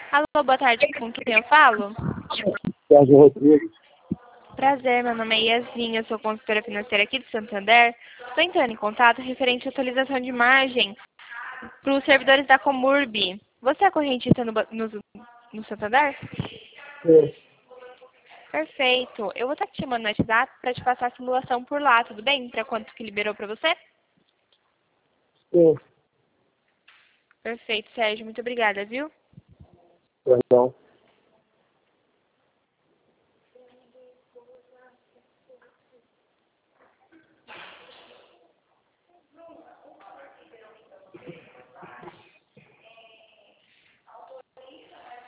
Alô, boa tarde, com quem eu falo? Sérgio Rodrigues. Prazer, meu nome é Yasmin, eu sou consultora financeira aqui de Santander. Estou entrando em contato referente à atualização de margem para os servidores da Comurb. Você é correntista no Santander? Sim, Perfeito. Eu vou estar te chamando no WhatsApp para te passar a simulação por lá, tudo bem? Para quanto que liberou para você? sim, Perfeito, Sérgio. Muito obrigada, viu? perdão.